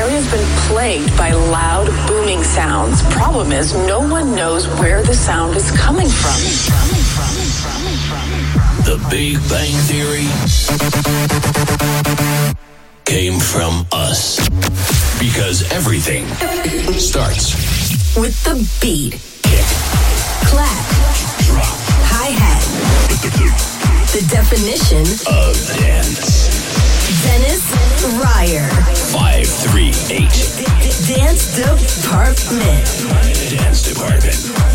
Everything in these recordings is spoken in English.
area's been plagued by loud, booming sounds. Problem is, no one knows where the sound is coming from. The Big Bang Theory came from us. Because everything starts with the beat. Kick. Clap. Drop. Hi-hat. The definition of dance. Dennis Ruyer. 538. Dance Department. Dance Department.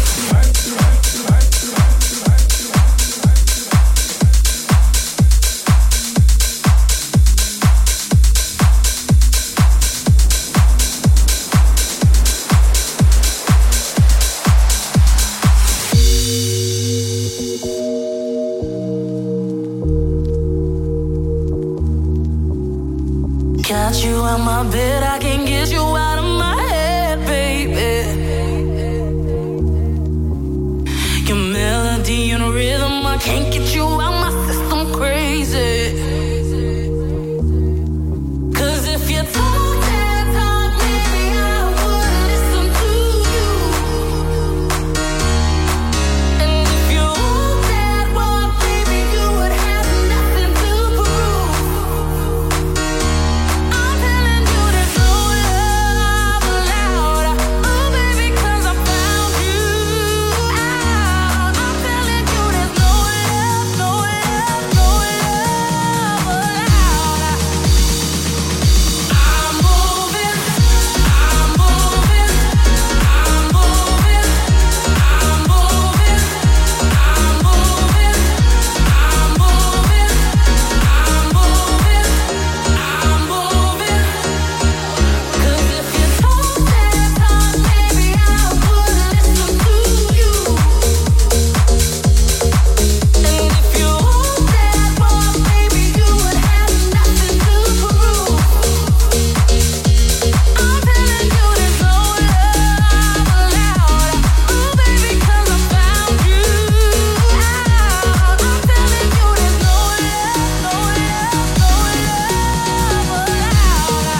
Got you on my bed, I can't get you out of my head, baby. Your melody and rhythm, I can't get you out my system crazy. Cause if you talk that talk, maybe I would listen to you. And if you walk that walk, baby, you would have nothing to prove. I'm telling you there's no love allowed. Oh baby, cause I found you out. I'm telling you there's no love, no love, no love allowed. I'm moving, I'm moving, I'm moving, I'm moving, I'm moving, I'm moving, I'm moving, I'm moving. Cause if you talk that talk, maybe I would listen to you. And if you walk that walk, baby, you would have nothing to prove. I'm telling you there's no love allowed. Oh baby, cause I found you out. I'm telling you there's no love, no love, no love allowed.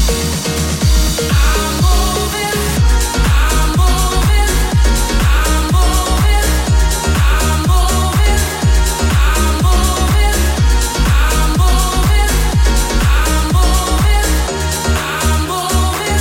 I'm moving, I'm moving, I'm moving, I'm moving, I'm moving, I'm moving, I'm moving,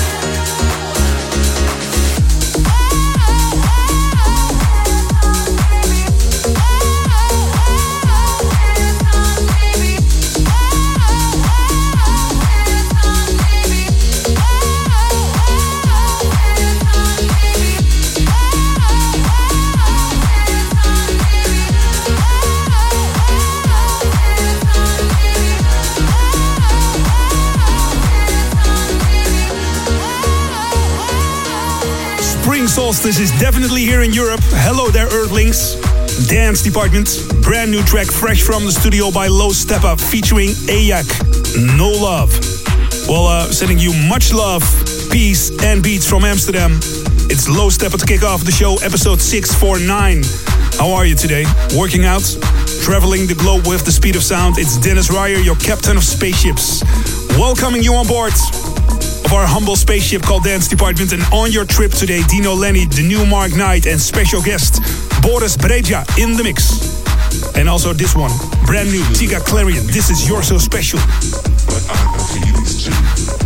Spring solstice is definitely here in Europe. Hello there, Earthlings. Dance Department, brand new track fresh from the studio by Low Steppa featuring Ayak. No Love. Well, sending you much love, peace and beats from Amsterdam. It's Low Steppa to kick off the show, episode 649. How are you today? Working out? Traveling the globe with the speed of sound? It's Dennis Ruyer, your captain of spaceships. Welcoming you on board of our humble spaceship called Dance Department. And on your trip today, Dino Lenny, the new Mark Knight, and special guest Boris Breja in the mix. And also this one, brand new Tika Clarion. This is You're So Special. But I got feelings too.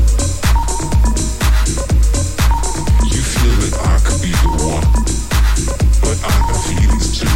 You feel that I could be the one. But I got feelings too.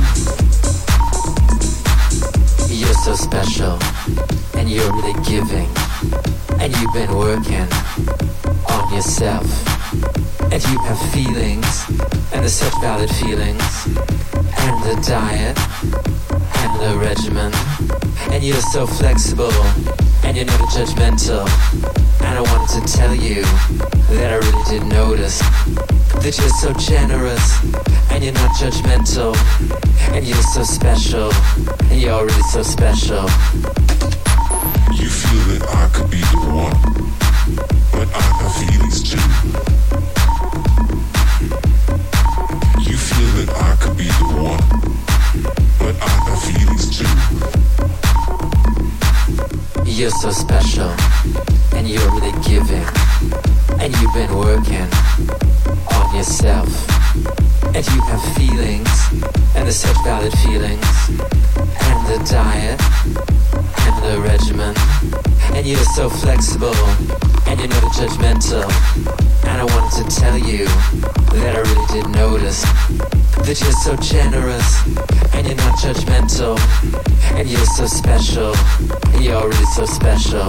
You're so special, and you're really giving, and you've been working on yourself, and you have feelings, and they're such valid feelings, and a diet, and a regimen, and you're so flexible, and you're never judgmental, and I wanted to tell you that I really did notice that you're so generous, and you're not judgmental, and you're so special, and you're really so special. You feel that I could be the one, but I got feelings too. You feel that I could be the one, but I got feelings too. You're so special, and you're really giving, and you've been working on yourself, and you have feelings, and they're such valid feelings, and the diet, and the regimen, and you're so flexible, and you're not judgmental, and I wanted to tell you that I really did notice that you're so generous, and you're not judgmental, and you're so special, and you're really so special.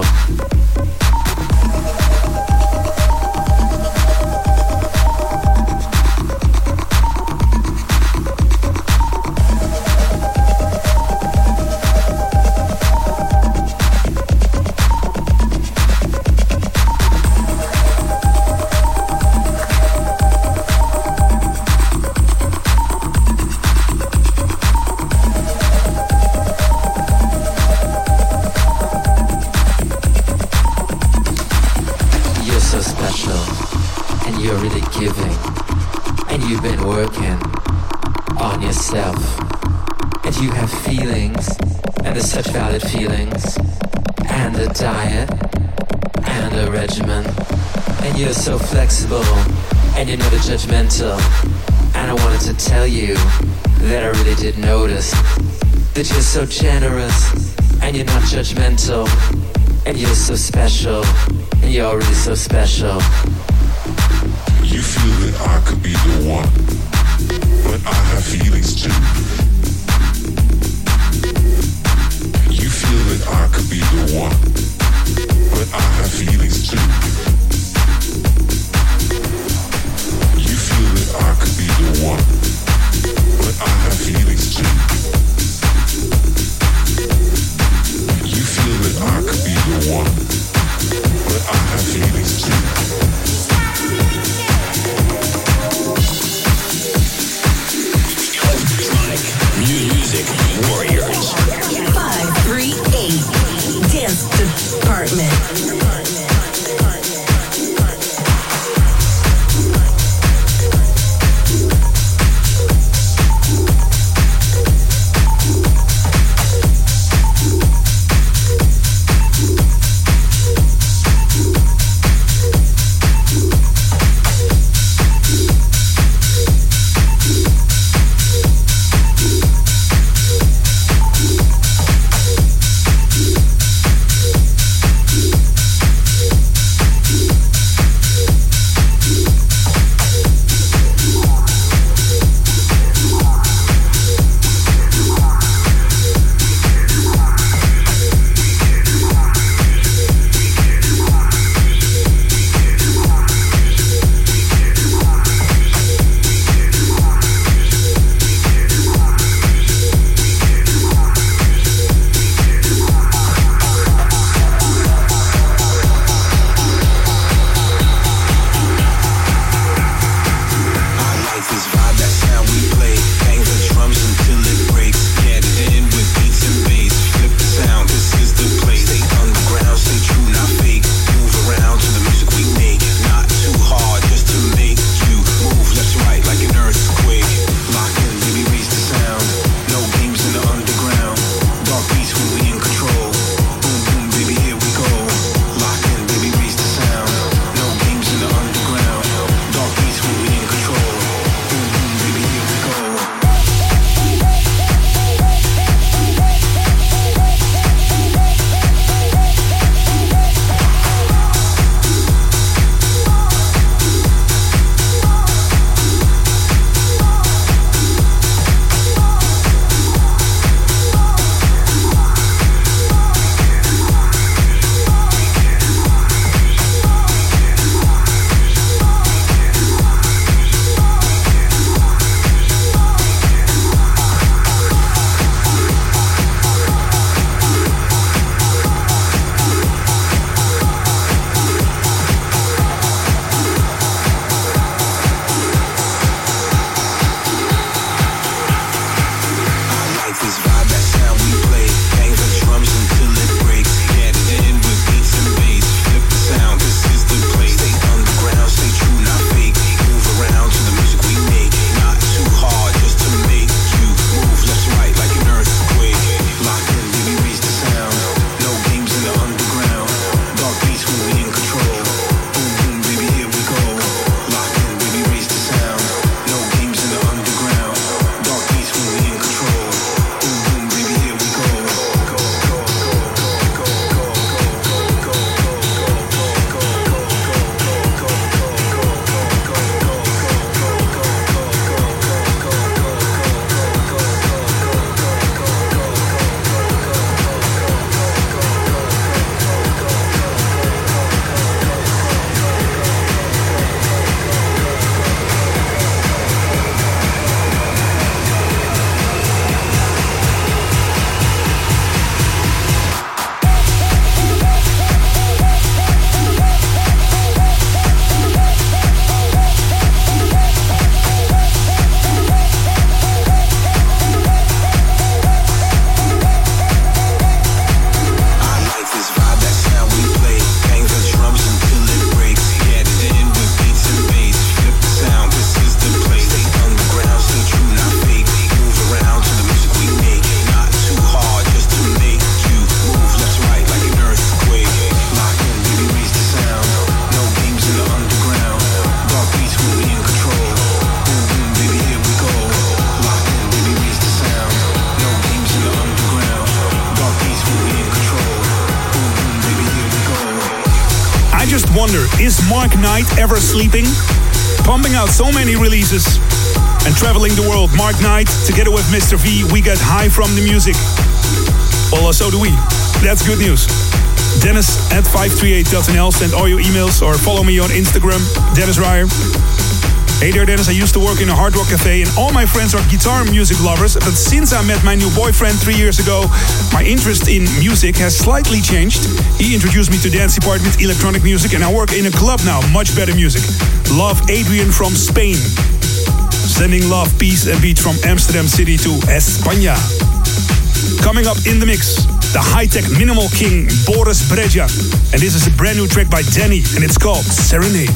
Feelings and a diet and a regimen, and you're so flexible and you're not judgmental, and I wanted to tell you that I really did notice that you're so generous and you're not judgmental, and you're so special and you're really so special. You feel that I could be the one, but I have feelings too. You feel that I could be the one, but I have feelings too. You feel that I could be the one, but I have feelings too. You feel that I could be the one, but I have feelings too. Music Warriors. 538 Dance Department. just wonder, is Mark Knight ever sleeping? Pumping out so many releases and traveling the world. Mark Knight, together with Mr. V, we get high from the music. Well, so do we. That's good news. Dennis at 538.nl. Send all your emails or follow me on Instagram, Dennis Ryer. Hey there, Dennis. I used to work in a hard rock cafe and all my friends are guitar music lovers. But since I met my new boyfriend 3 years ago, my interest in music has slightly changed. He introduced me to dance department, electronic music, and I work in a club now. Much better music. Love, Adrian from Spain. Sending love, peace and beat from Amsterdam City to España. Coming up in the mix, the high-tech minimal king, Boris Brejcha. And this is a brand new track by Danny, and it's called Serenade.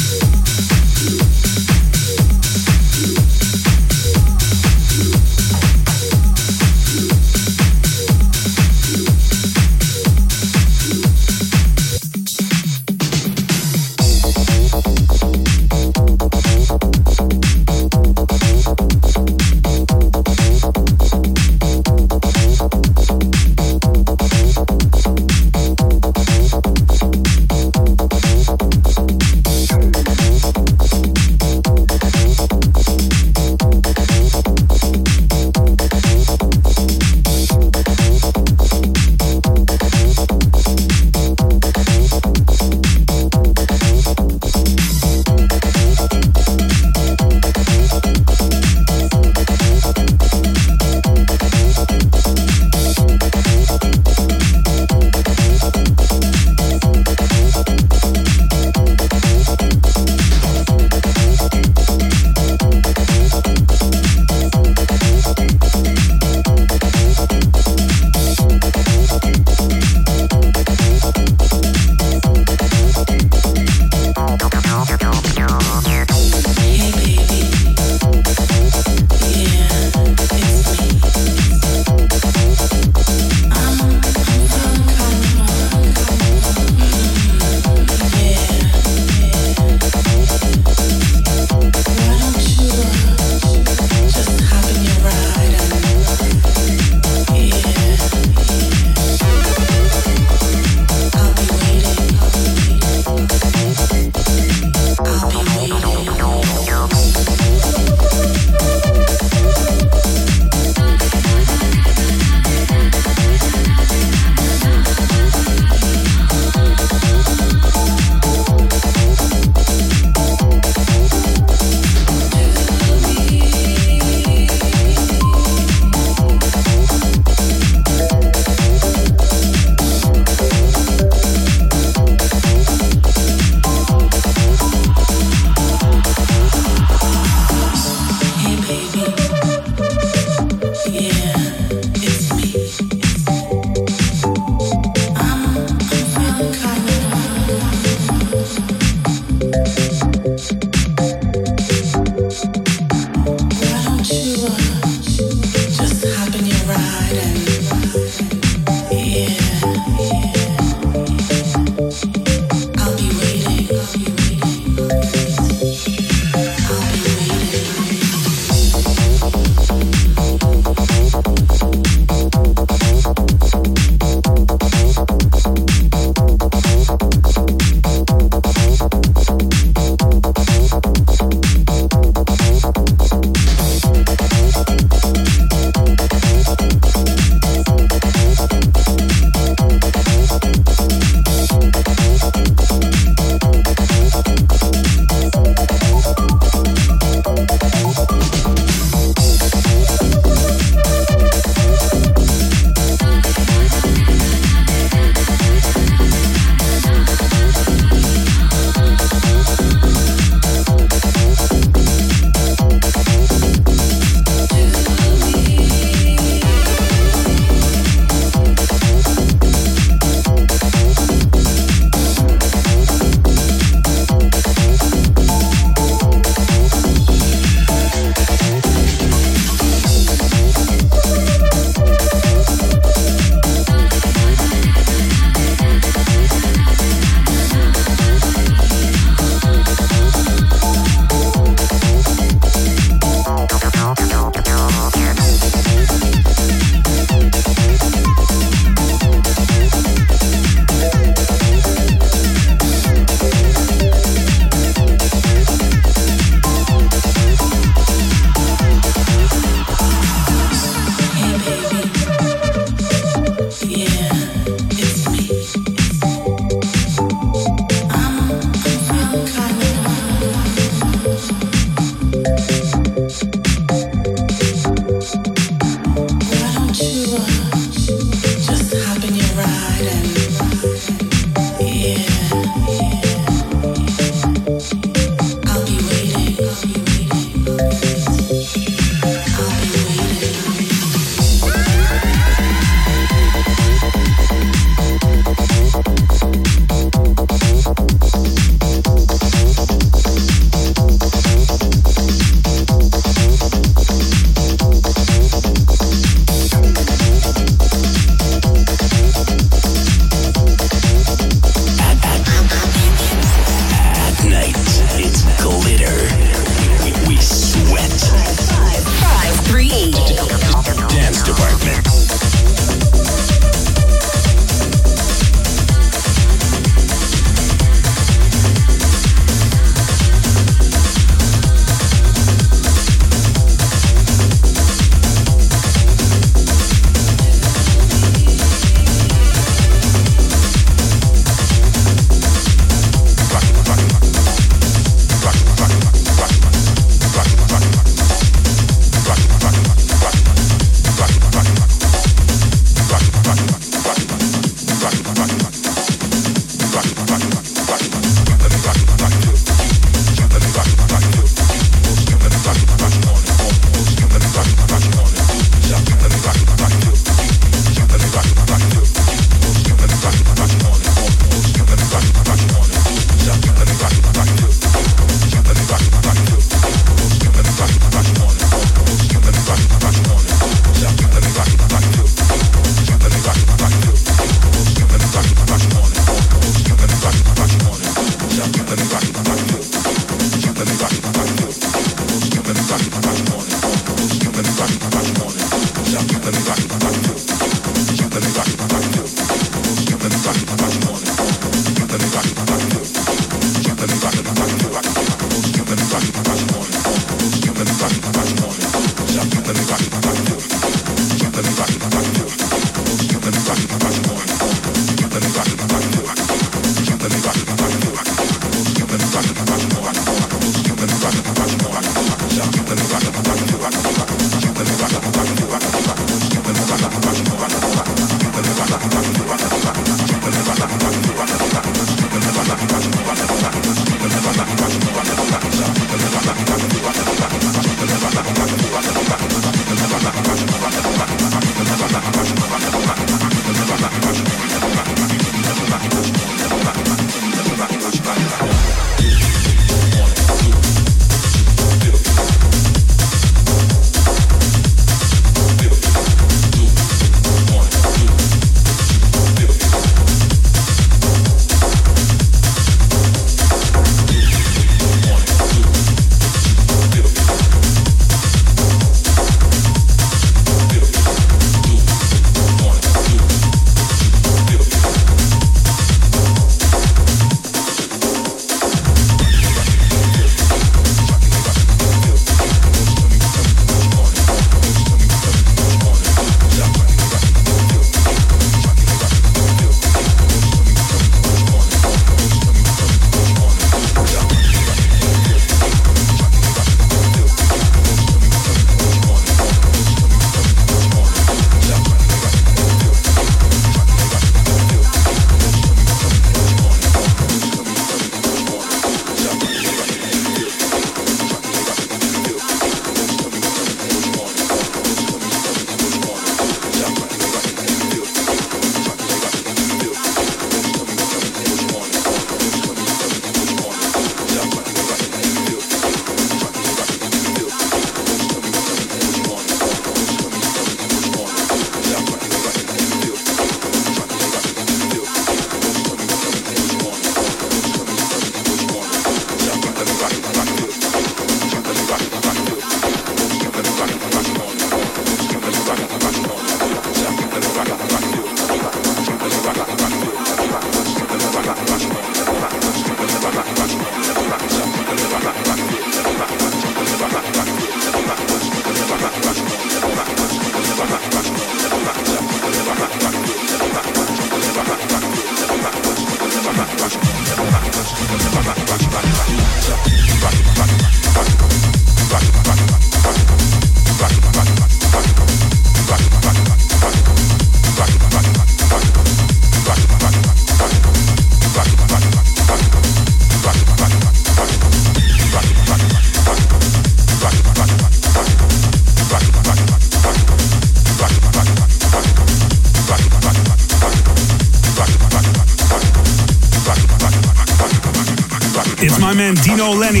It's my man Dino Lenny.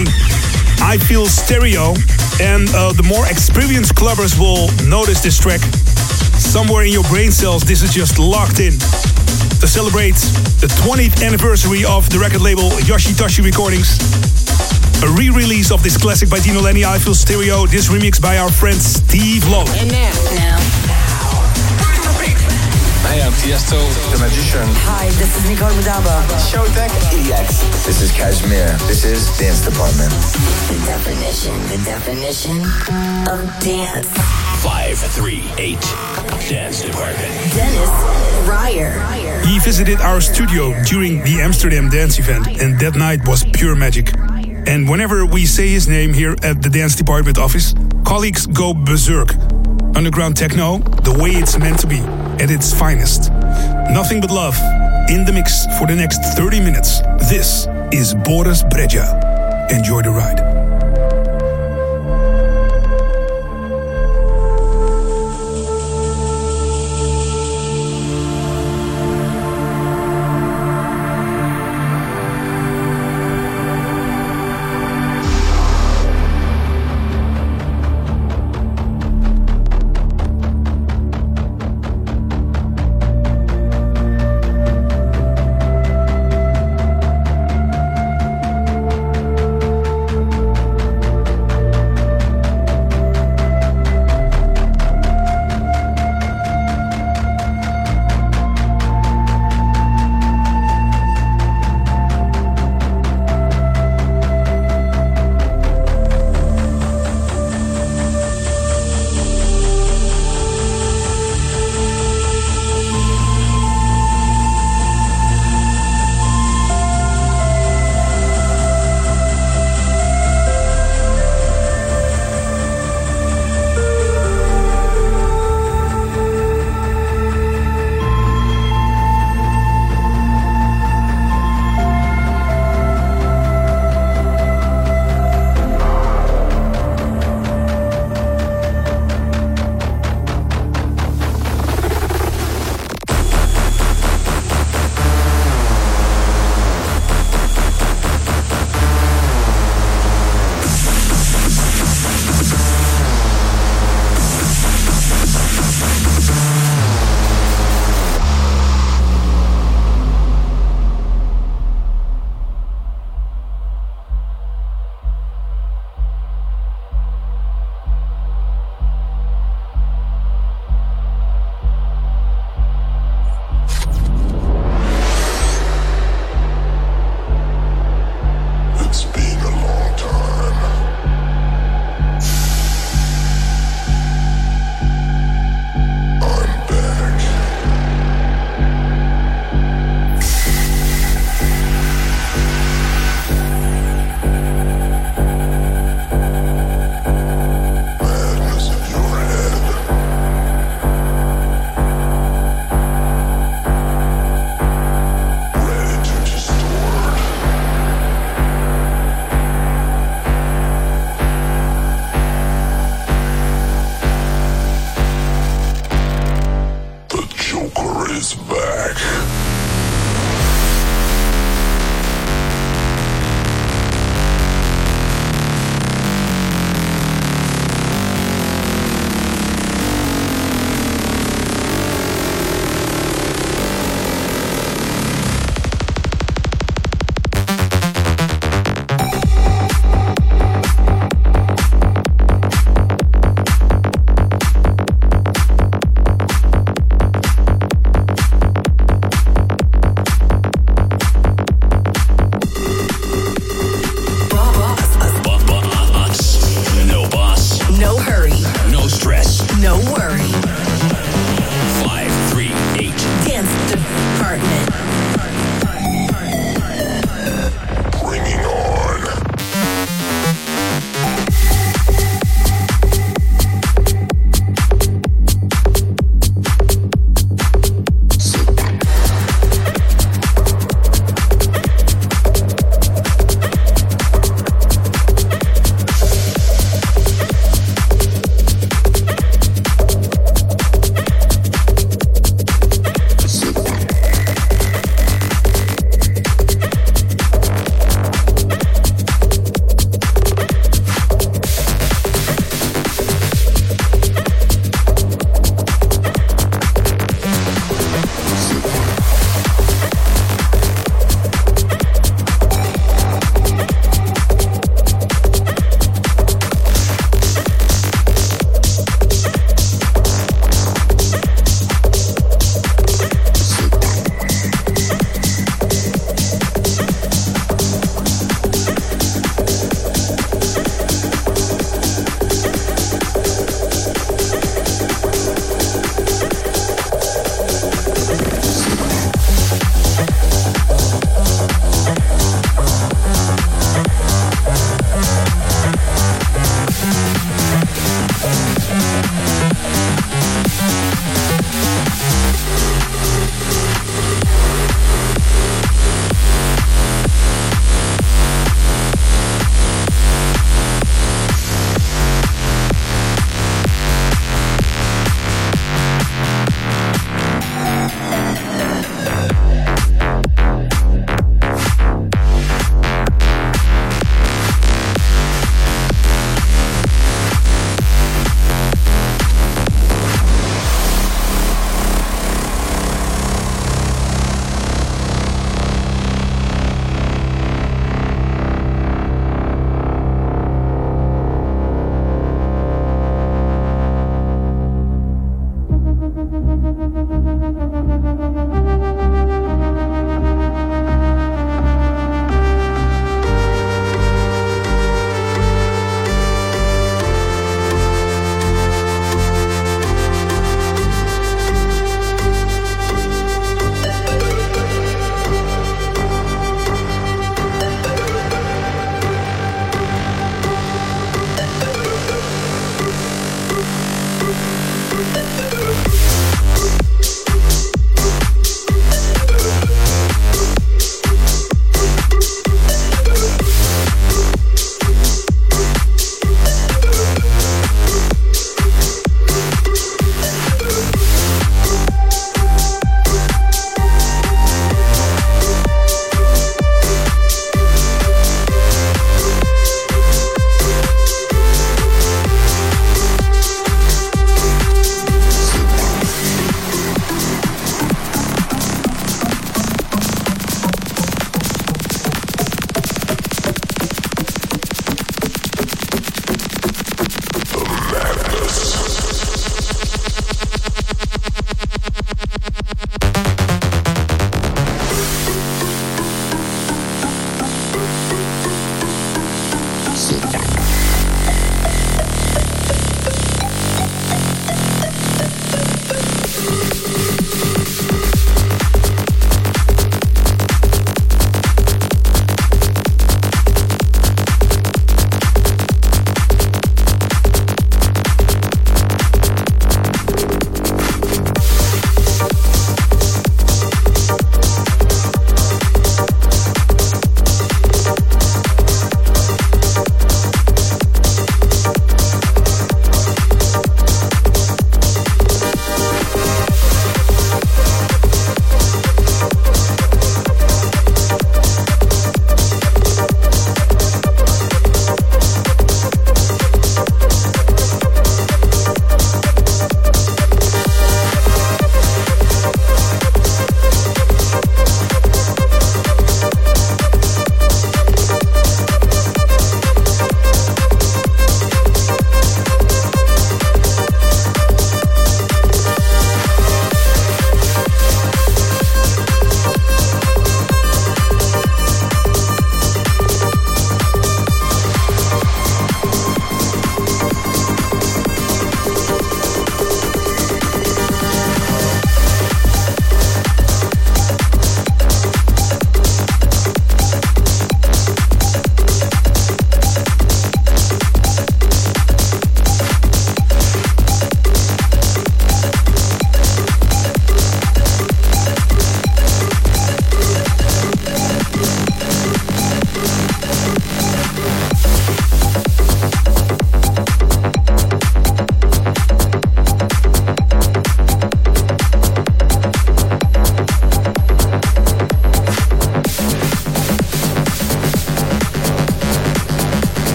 I Feel Stereo. And the more experienced clubbers will notice this track. Somewhere in your brain cells, this is just locked in. To celebrate the 20th anniversary of the record label Yoshitoshi Recordings. A re-release of this classic by Dino Lenny, I Feel Stereo. This remix by our friend Steve Lowe. And now. I am Tiesto, The Magician. Hi, this is Nicole Mudaba. Showtek, EX. This is Kashmir. This is Dance Department. The definition of dance. 538 Dance Department. Dennis Ryer. He visited our studio during the Amsterdam dance event, and that night was pure magic. And whenever we say his name here at the Dance Department office, colleagues go berserk. Underground techno, the way it's meant to be, at its finest. Nothing but love in the mix for the next 30 minutes. This is Boris Brejcha. Enjoy the ride. No worry. 538. Dance Department. Bringing on.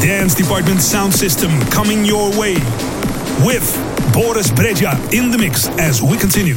Dance Department sound system coming your way with Boris Brejcha in the mix as we continue.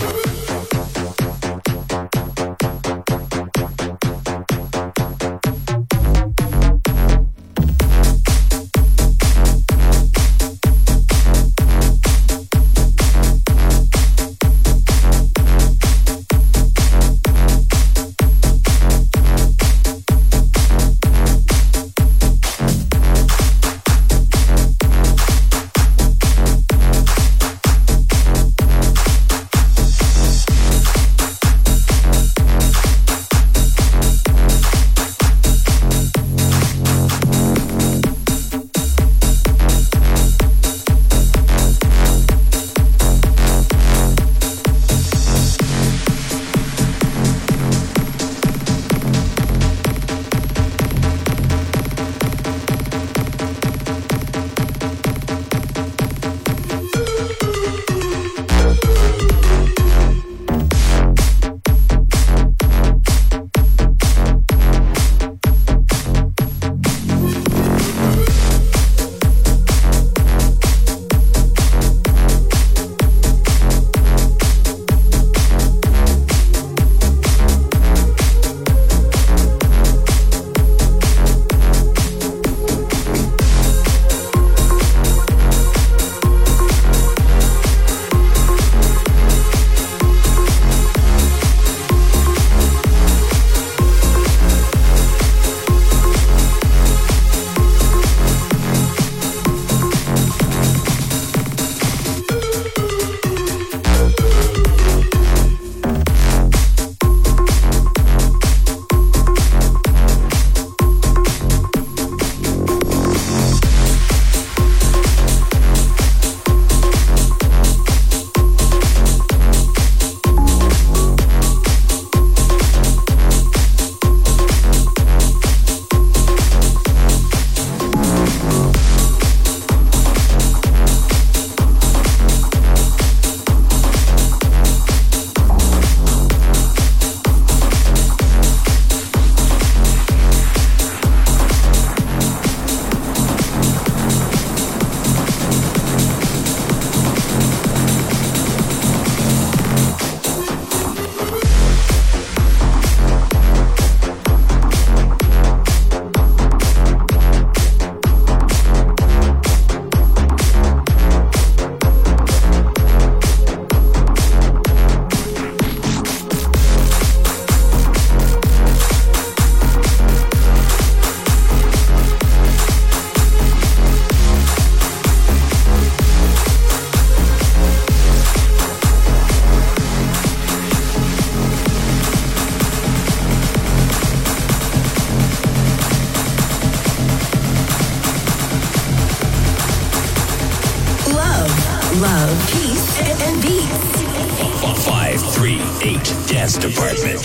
love, peace, and beats. 538 Dance Department.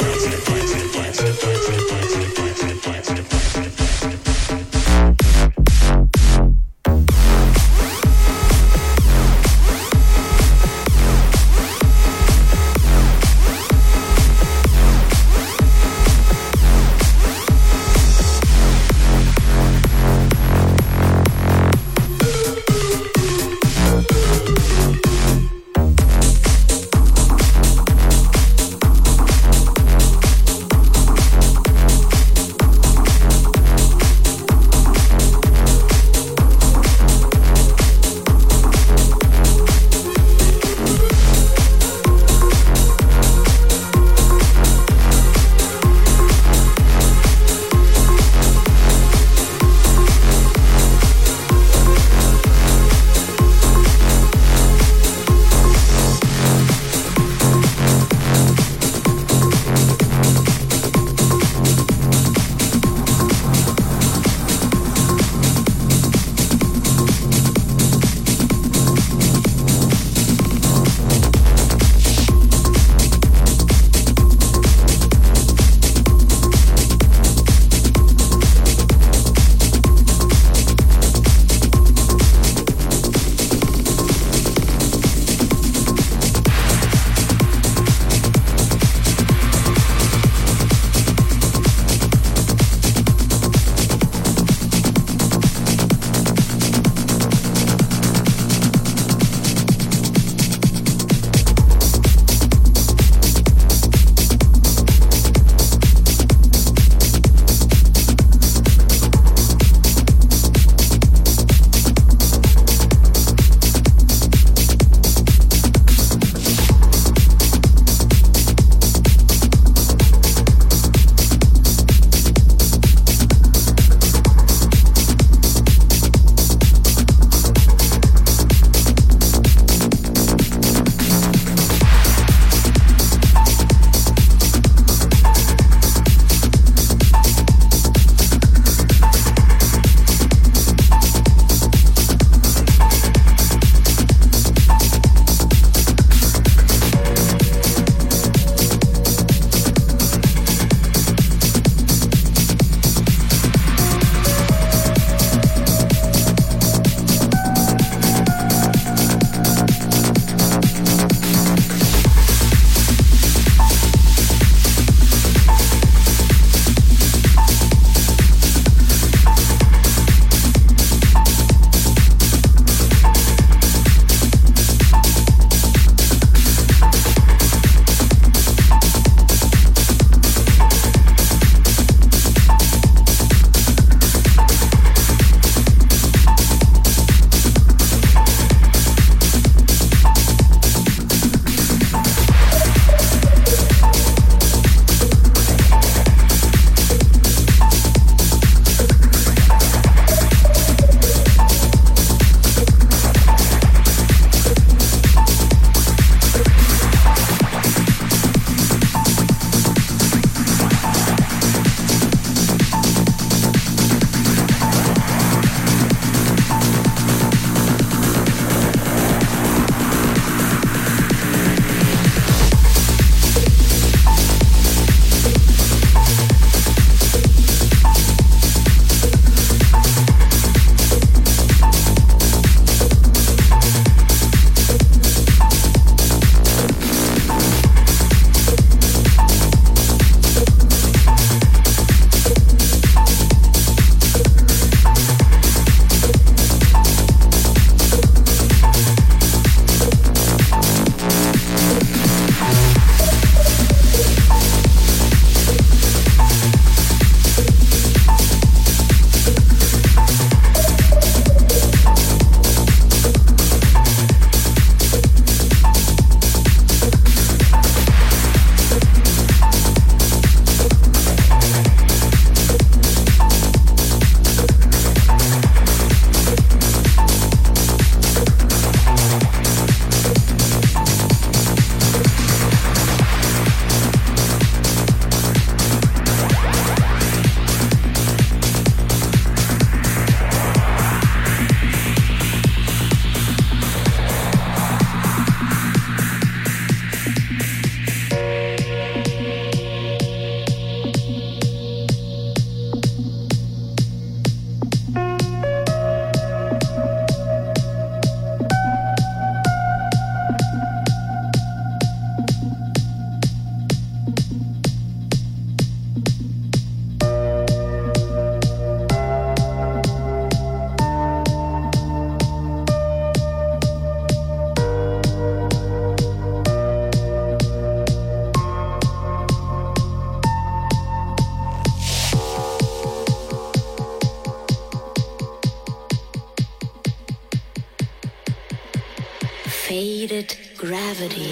faded gravity,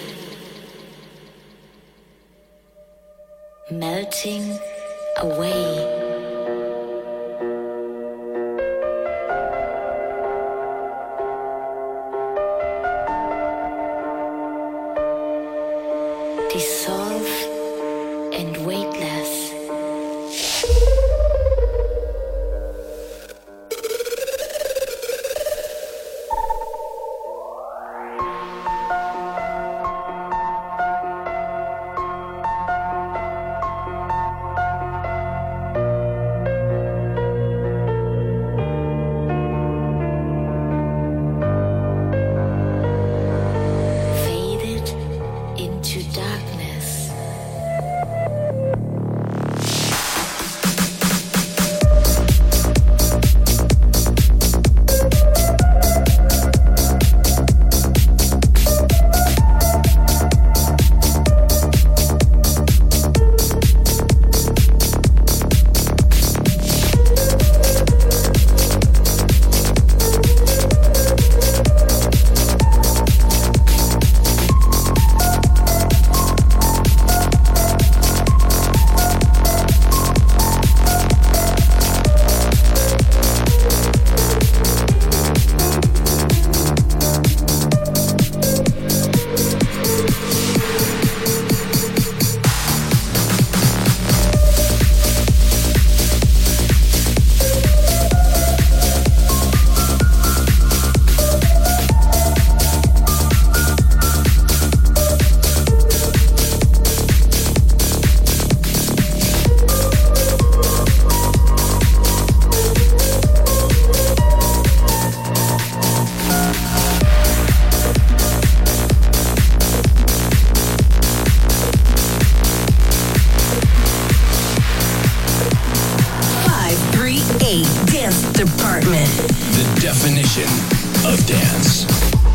melting away. Dissolve and weightless. Faded into darkness. Department. The definition of dance.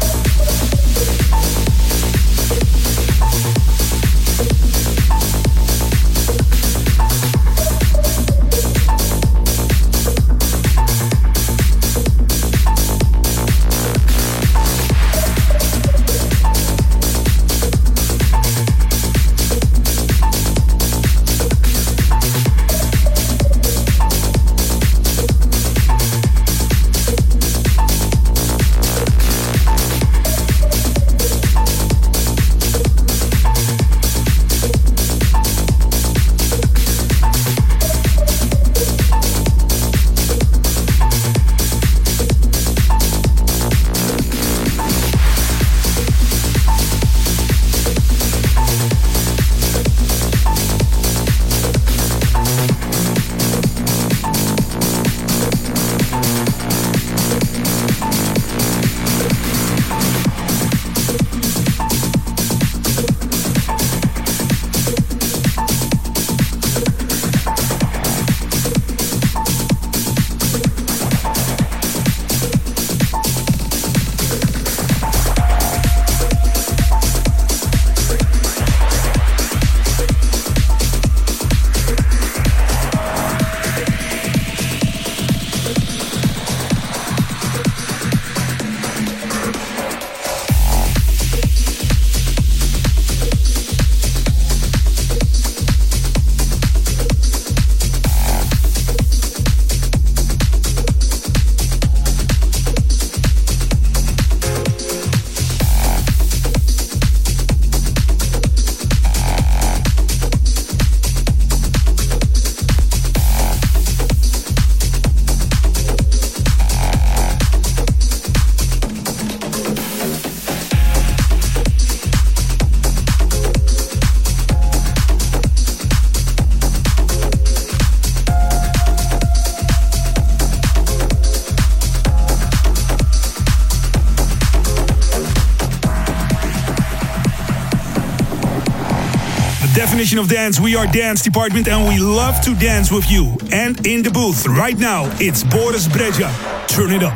Definition of dance. We are Dance Department and we love to dance with you. And in the booth right now, it's Boris Brejcha. Turn it up.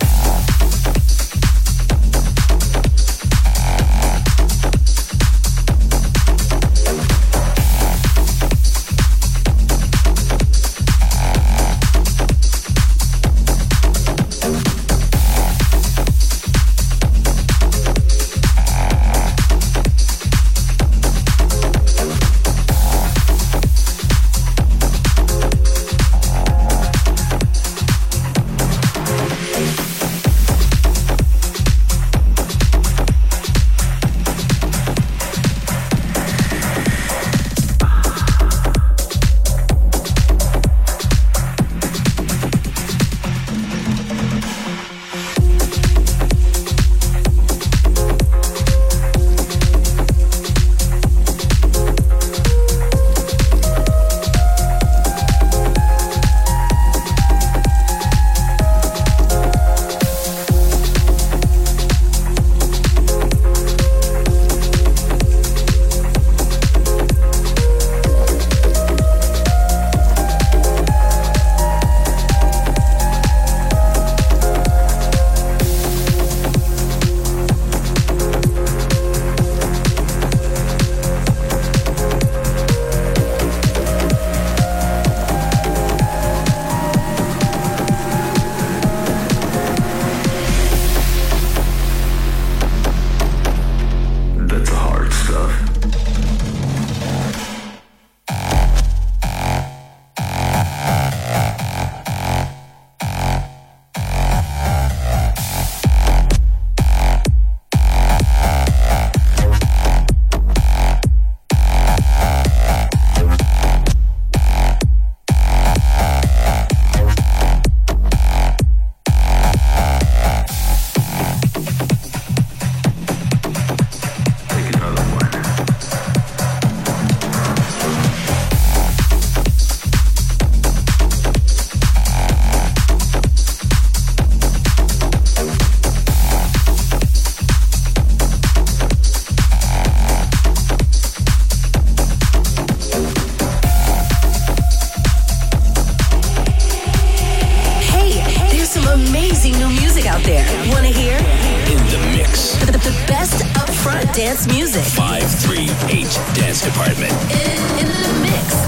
amazing new music out there. Wanna hear? In the mix. The best upfront dance music. 538 Dance Department. In the mix.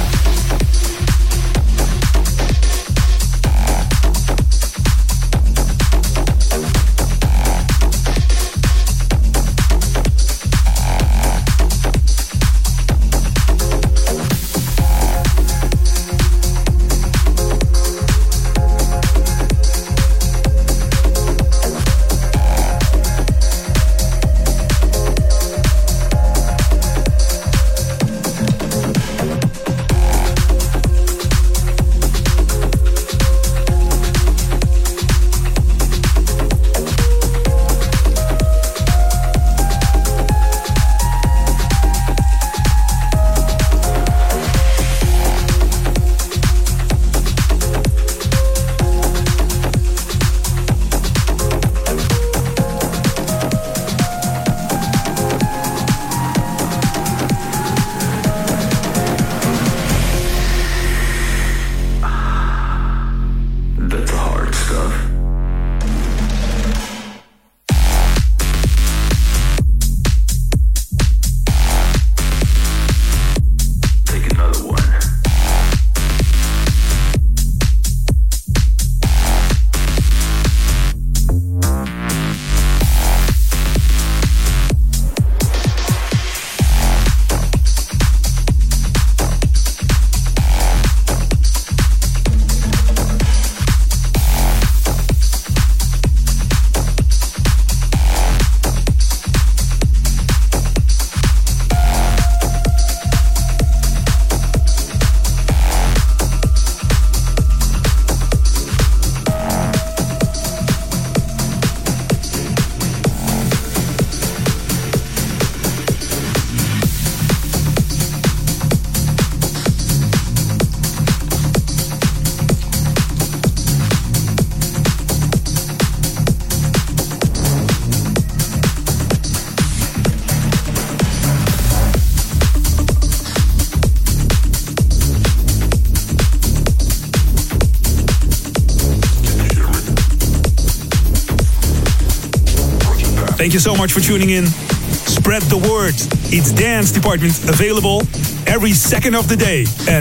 Thank you so much for tuning in. Spread the word. It's Dance Department, available every second of the day at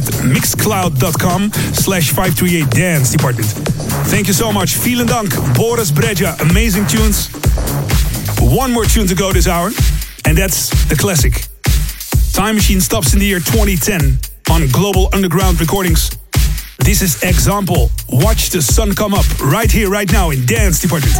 mixcloud.com/538 Dance Department. Thank you so much. Vielen Dank, Boris Brejcha. Amazing tunes. One more tune to go this hour, and that's the classic. Time Machine stops in the year 2010 on Global Underground Recordings. This is Example. Watch the sun come up right here, right now in Dance Department.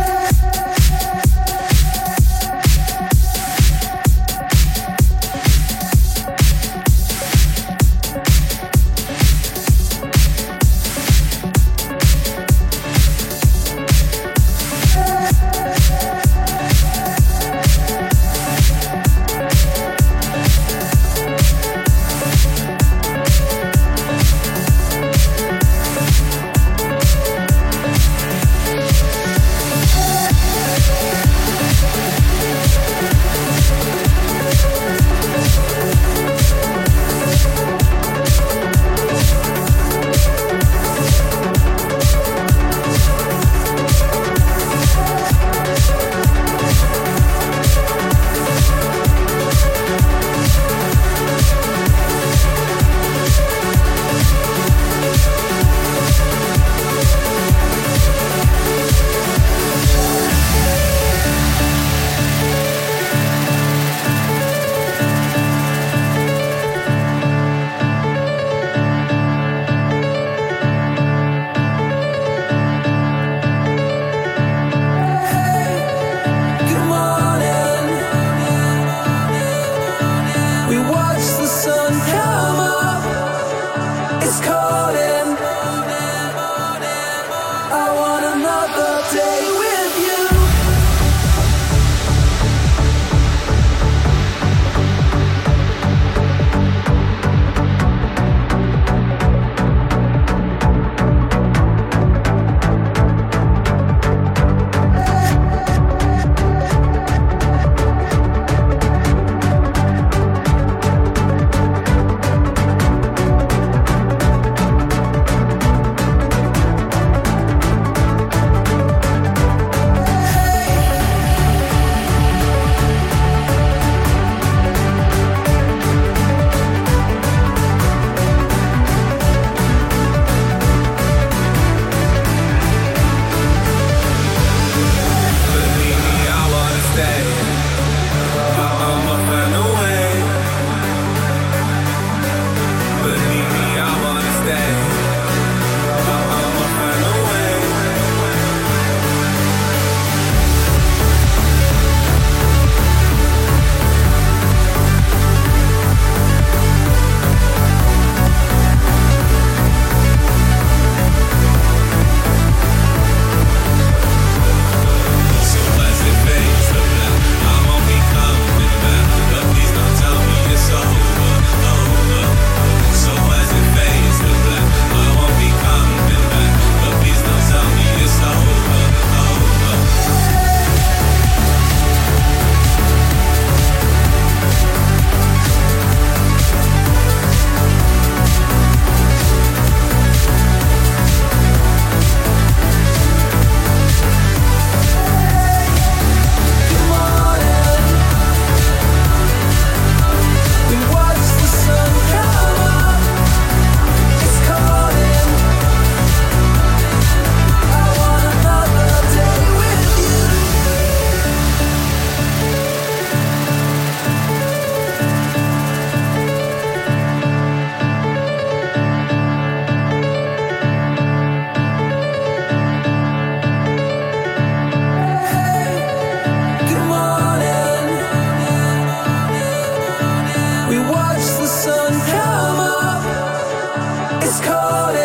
cold